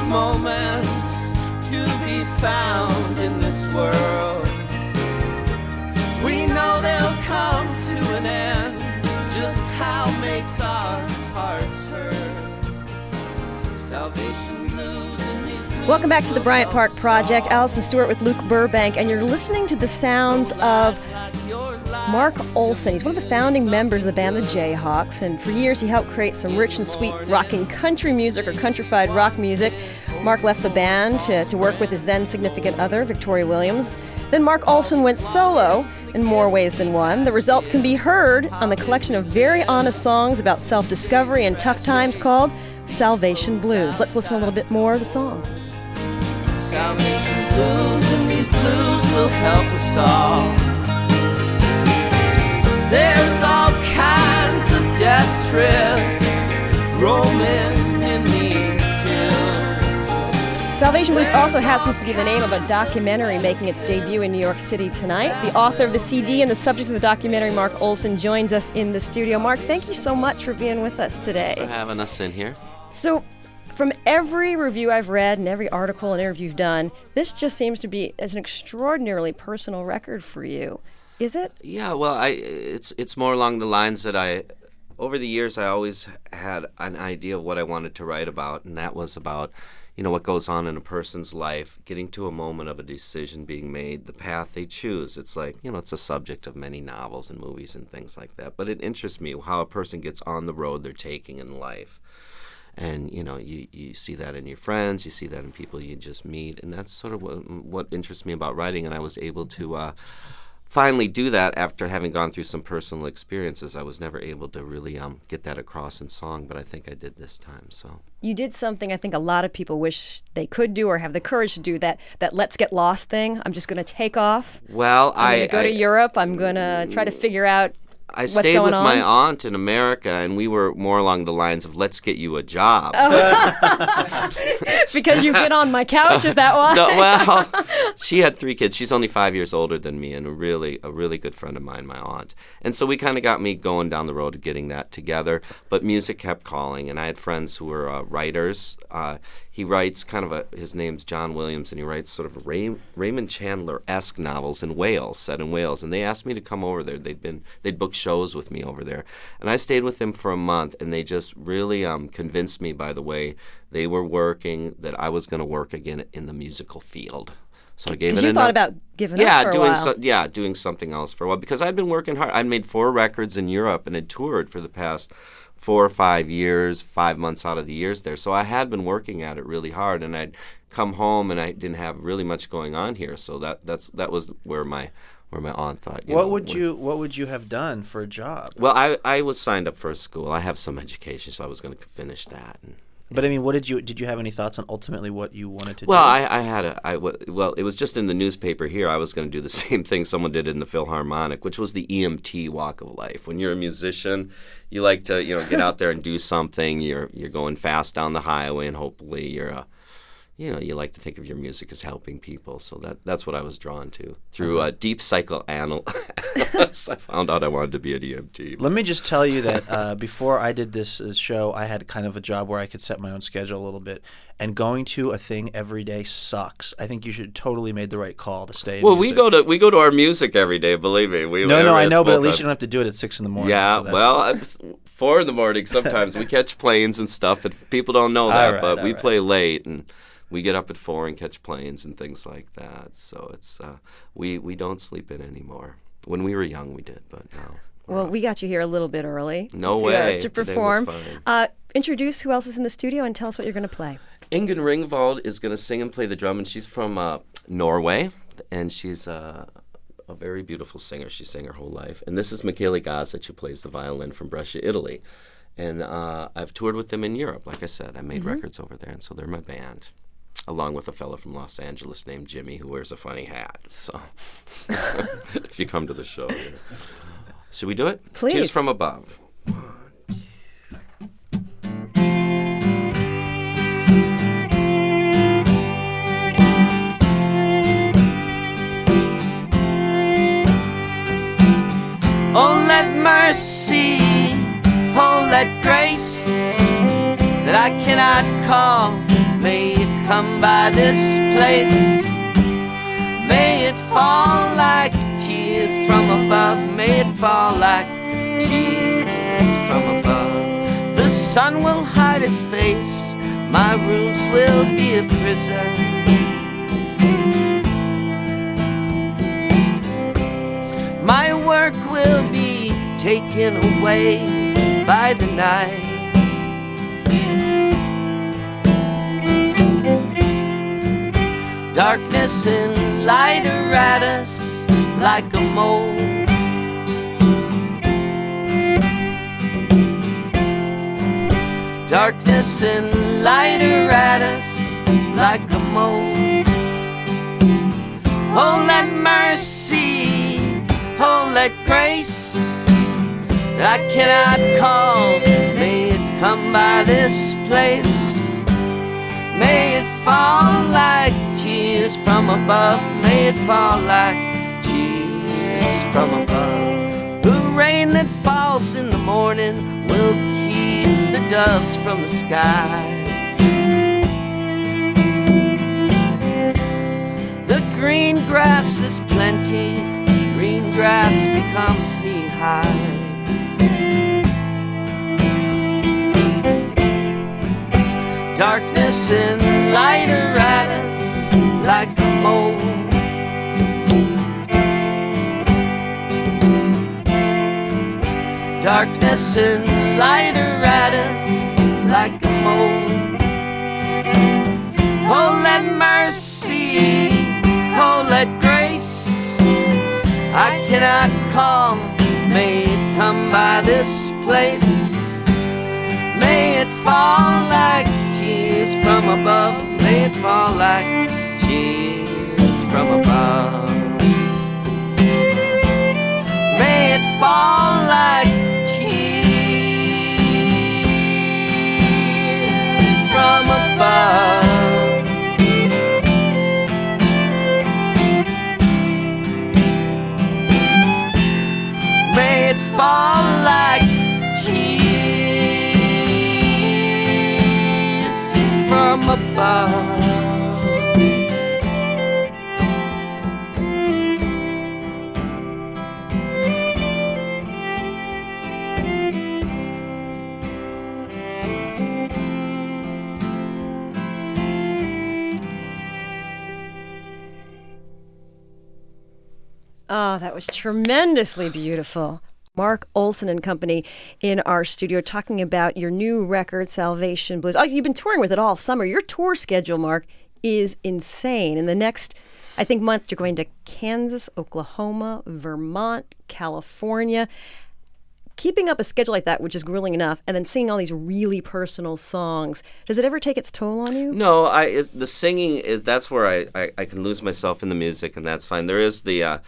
moments to be found in this world. We know they'll come to an end. Just how makes our hearts hurt. Salvation blues in these blues. Welcome back to the Bryant Park Project. Allison Stewart with Luke Burbank, and you're listening to the sounds of Mark Olson. He's one of the founding members of the band the Jayhawks, and for years he helped create some rich and sweet rocking country music or countrified rock music. Mark left the band to work with his then significant other, Victoria Williams. Then Mark Olson went solo in more ways than one. The results can be heard on the collection of very honest songs about self-discovery and tough times called Salvation Blues. Let's listen a little bit more of the song. Salvation blues, and these blues will help us all. There's all kinds of death trips roaming in these hills. Salvation Blues also happens to be the name of a documentary making its debut in New York City tonight. The author of the CD and the subject of the documentary, Mark Olson, joins us in the studio. Mark, thank you so much for being with us today. Thanks for having us in here. So, from every review I've read and every article and interview you've done, this just seems to be as an extraordinarily personal record for you. Is it? Yeah, well, it's more along the lines that over the years, I always had an idea of what I wanted to write about, and that was about, what goes on in a person's life, getting to a moment of a decision being made, the path they choose. It's like, it's a subject of many novels and movies and things like that, but it interests me how a person gets on the road they're taking in life. And, you see that in your friends, you see that in people you just meet, and that's sort of what interests me about writing, and I was able to finally do that after having gone through some personal experiences. I was never able to really get that across in song, but I think I did this time. So you did something I think a lot of people wish they could do or have the courage to do, that let's get lost thing. I'm just going to take off. Well, I'm going to go to Europe. I'm going to try to figure out I stayed with my aunt in America, and we were more along the lines of, let's get you a job. Because you've been on my couch, is that why? No, well, she had 3 kids. She's only 5 years older than me, and a really good friend of mine, my aunt. And so we kind of got me going down the road of getting that together. But music kept calling, and I had friends who were writers. He writes his name's John Williams, and he writes sort of Raymond Chandler-esque novels in Wales, set in Wales. And they asked me to come over there. They'd booked shows with me over there. And I stayed with them for a month, and they just really convinced me by the way they were working that I was going to work again in the musical field. So I gave it. You thought about giving up for a while. Doing something else for a while, because I'd been working hard. I'd made 4 records in Europe and had toured for the past 4 or 5 years, 5 months out of the years there. So I had been working at it really hard, and I'd come home and I didn't have really much going on here. So that was where my aunt thought. What would you have done for a job? Well, I was signed up for a school. I have some education, so I was going to finish that. But I mean, did you have any thoughts on ultimately what you wanted to do? Well, it was just in the newspaper here. I was going to do the same thing someone did in the Philharmonic, which was the EMT walk of life. When you're a musician, you like to get out there and do something. You're going fast down the highway, and hopefully you like to think of your music as helping people. So that's what I was drawn to. Through deep psychoanalysis, I found out I wanted to be an EMT. Let me just tell you that before I did this show, I had kind of a job where I could set my own schedule a little bit. And going to a thing every day sucks. I think you should totally made the right call to stay in music. we go to our music every day, believe me. I know, but at least you don't have to do it at 6 in the morning. Yeah, so 4 in the morning sometimes. We catch planes and stuff, and people don't know that, but we play late, and we get up at 4 and catch planes and things like that. So it's we don't sleep in anymore. When we were young, we did, but now. Well, we got you here a little bit early. To perform. Today was fine. Introduce who else is in the studio and tell us what you're going to play. Ingunn Ringvold is going to sing and play the drum, and she's from Norway, and she's a very beautiful singer. She sang her whole life. And this is Michele Gazich, who plays the violin from Brescia, Italy. And I've toured with them in Europe. Like I said, I made records over there, and so they're my band, along with a fellow from Los Angeles named Jimmy who wears a funny hat. So if you come to the show. Should we do it? Please. Tears from Above. Oh, let mercy, oh, let grace that I cannot call may it come by this place. May it fall like tears from above. May it fall like tears from above. The sun will hide his face. My rooms will be a prison. My work will be taken away by the night. Darkness and light are at us like a mole. Darkness and light are at us like a mole. Oh, let mercy, oh, let grace I cannot call, may it come by this place. May it fall like tears from above. May it fall like tears from above. The rain that falls in the morning will keep the doves from the sky. The green grass is plenty. Green grass becomes knee-high. Darkness and light are at us like a mole. Darkness and light are at us like a mole. Oh, let mercy, oh, let grace I cannot call, may it come by this place. May it fall like tears from above. May it fall like tears from above. May it fall like tears from above. May it fall like tears from above. Oh, that was tremendously beautiful. Mark Olson and Company in our studio talking about your new record, Salvation Blues. Oh, you've been touring with it all summer. Your tour schedule, Mark, is insane. In the next, I think, month, you're going to Kansas, Oklahoma, Vermont, California. Keeping up a schedule like that, which is grueling enough, and then singing all these really personal songs, does it ever take its toll on you? No, the singing is that's where I can lose myself in the music, and that's fine. There is the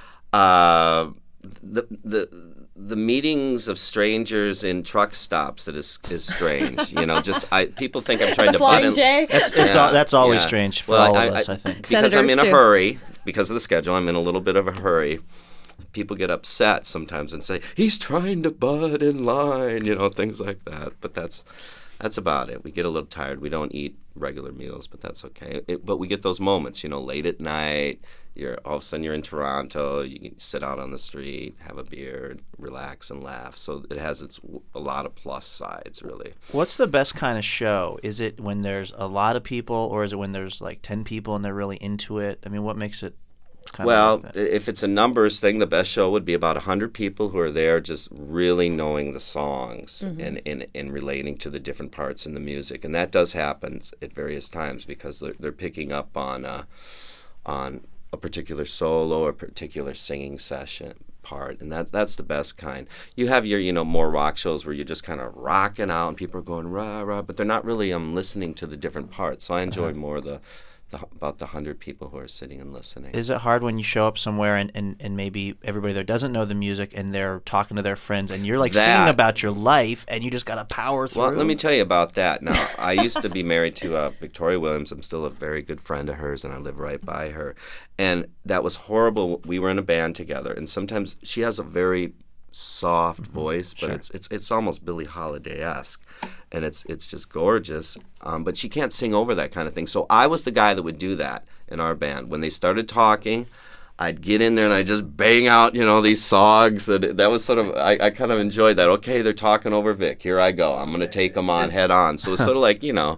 meetings of strangers in truck stops that is strange. You know, just people think I'm trying to butt in. Jay. That's always strange for all of us, I think. Because I'm in a too. hurry, because of the schedule, I'm in a little bit of a hurry. People get upset sometimes and say, he's trying to butt in line, you know, things like that. But that's about it. We get a little tired. We don't eat regular meals, but that's okay. But we get those moments, you know, late at night. All of a sudden you're in Toronto. You can sit out on the street, have a beer, relax and laugh. So it has a lot of plus sides, really. What's the best kind of show? Is it when there's a lot of people, or is it when there's like 10 people and they're really into it? I mean, what makes it kind of like that? If it's a numbers thing, the best show would be about 100 people who are there just really knowing the songs and relating to the different parts in the music. And that does happen at various times because they're picking up on a particular solo or a particular singing session part, and that's the best kind. You have your more rock shows where you're just kind of rocking out and people are going rah rah, but they're not really listening to the different parts. So I enjoy more about the 100 people who are sitting and listening. Is it hard when you show up somewhere and maybe everybody there doesn't know the music and they're talking to their friends and you're like singing about your life and you just got to power through? Well, let me tell you about that. Now, I used to be married to Victoria Williams. I'm still a very good friend of hers, and I live right by her. And that was horrible. We were in a band together, and sometimes she has a very soft voice, but it's almost Billie Holiday-esque, and it's just gorgeous. But she can't sing over that kind of thing. So I was the guy that would do that in our band. When they started talking, I'd get in there and I'd just bang out, these songs. And that was sort of, I kind of enjoyed that. Okay, they're talking over Vic. Here I go. I'm going to take them on head on. So it's sort of like, and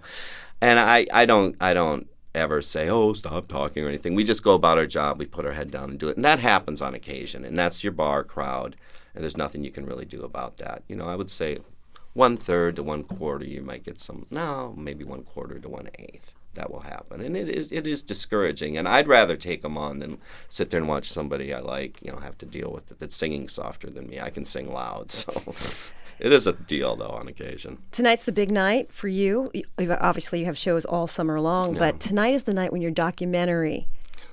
I don't ever say, oh, stop talking or anything. We just go about our job. We put our head down and do it. And that happens on occasion. And that's your bar crowd. And there's nothing you can really do about that. I would say 1/3 to 1/4 you might get some, maybe 1/4 to 1/8. That will happen. And it is discouraging. And I'd rather take them on than sit there and watch somebody I like, have to deal with it that's singing softer than me. I can sing loud. So it is a deal, though, on occasion. Tonight's the big night for you. Obviously, you have shows all summer long, but tonight is the night when your documentary.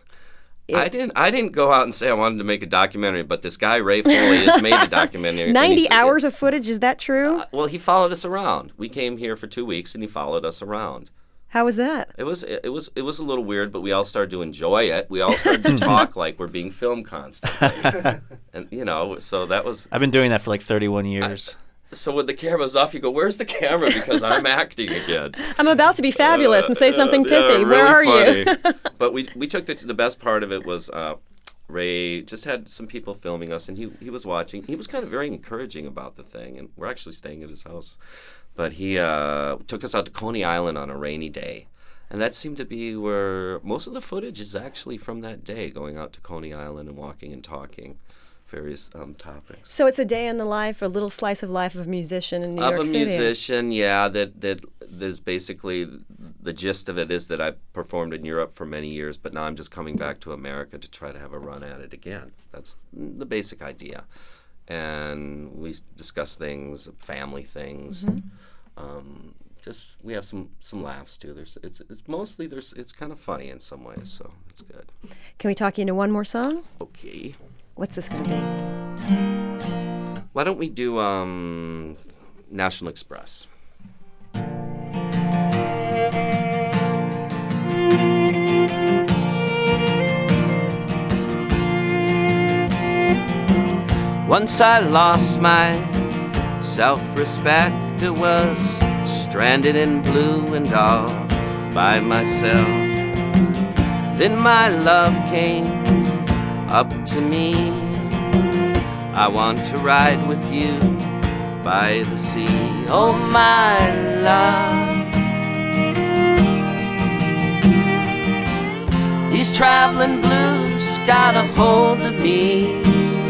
I didn't go out and say I wanted to make a documentary, but this guy, Ray Foley, has made a documentary. 90 hours of footage, is that true? Well, he followed us around. We came here for 2 weeks, and he followed us around. How was that? It was a little weird, but we all started to enjoy it. We all started to talk like we're being filmed constantly. And, so that was... I've been doing that for like 31 years. So when the camera's off, you go, where's the camera? Because I'm acting again. I'm about to be fabulous and say something pithy. Really Where are you? But we took the best part of it was Ray just had some people filming us, and he was watching. He was kind of very encouraging about the thing, and we're actually staying at his house. But he took us out to Coney Island on a rainy day. And that seemed to be where most of the footage is actually from that day, going out to Coney Island and walking and talking. Various topics. So it's a day in the life, a little slice of life of a musician in New York City. Of a musician, yeah. That there's basically the gist of it is that I performed in Europe for many years, but now I'm just coming back to America to try to have a run at it again. That's the basic idea, and we discuss things, family things. Just we have some laughs too. It's kind of funny in some ways, so it's good. Can we talk you into one more song? Okay. What's this going to be? Why don't we do National Express? Once I lost my self-respect. I was stranded in blue and all by myself. Then my love came up to me. I want to ride with you by the sea. Oh, my love. These traveling blues got a hold of me.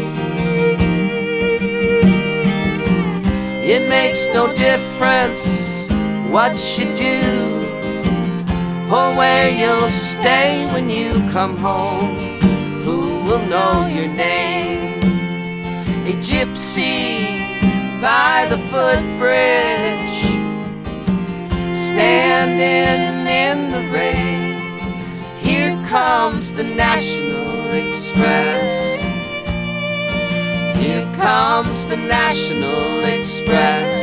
It makes no difference what you do or where you'll stay when you come home. Who will know your name? A gypsy by the footbridge, standing in the rain. Here comes the National Express. Here comes the National Express.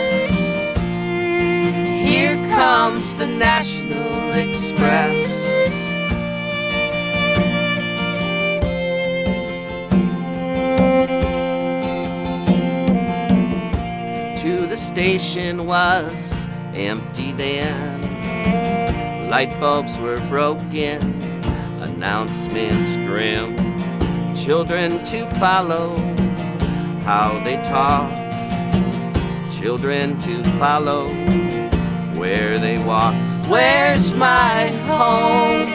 Here comes the National Express. To the station was empty then. Light bulbs were broken, announcements grim. Children to follow how they talk, children to follow where they walk. Where's my home?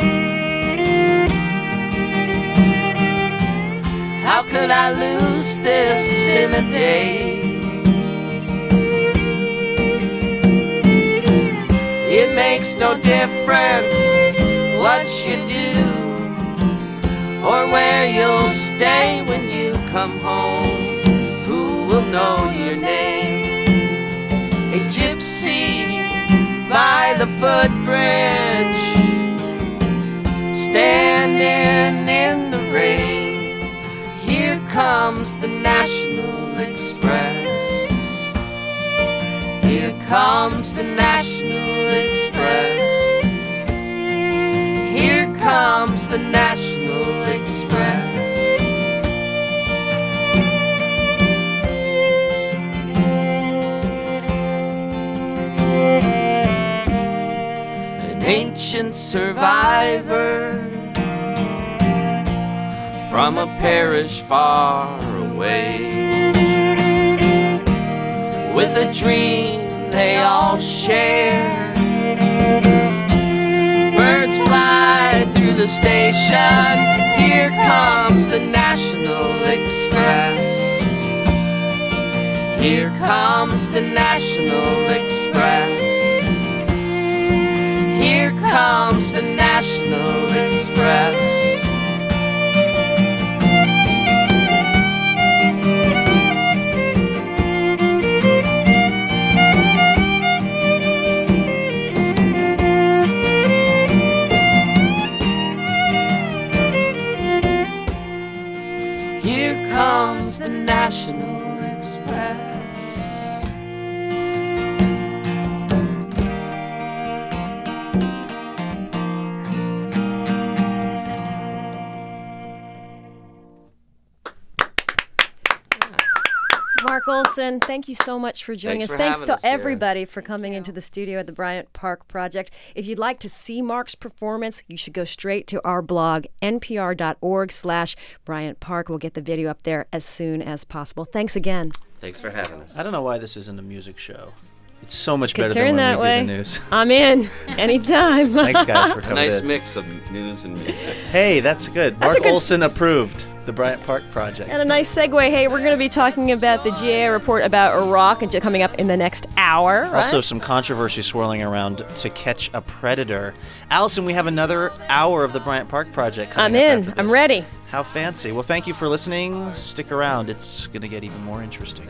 How could I lose this in a day? It makes no difference what you do or where you'll stay when you come home. Will know your name. A gypsy by the footbridge, standing in the rain. Here comes the National Express. Here comes the National Express. Here comes the National Express. ancient survivor from a parish far away, with a dream they all share. Birds fly through the stations. Here comes the National Express. Here comes the National Express. Here comes the National Express. Here comes the National Express. Mark Olson, thank you so much for joining Thanks us. for Thanks having to us here. everybody for coming into the studio at the Bryant Park Project. If you'd like to see Mark's performance, you should go straight to our blog, npr.org/Bryant Park. We'll get the video up there as soon as possible. Thanks again. Thanks for having us. I don't know why this isn't a music show. It's so much better Could than turn when that we way. do the news. I'm in anytime. Thanks, guys, for A coming nice in. mix of news and music. Hey, that's good. That's a Mark good Olson approved the Bryant Park Project. And a nice segue. Hey, we're going to be talking about the GAO report about Iraq and coming up in the next hour. Right? Also, some controversy swirling around To Catch a Predator. Allison, we have another hour of the Bryant Park Project coming I'm up in. after I'm this. ready. How fancy. Well, thank you for listening. Stick around. It's going to get even more interesting.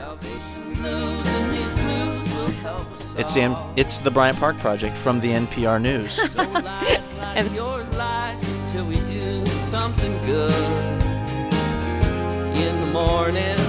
It's the Bryant Park Project from the NPR News. And your life till we do something good in the morning.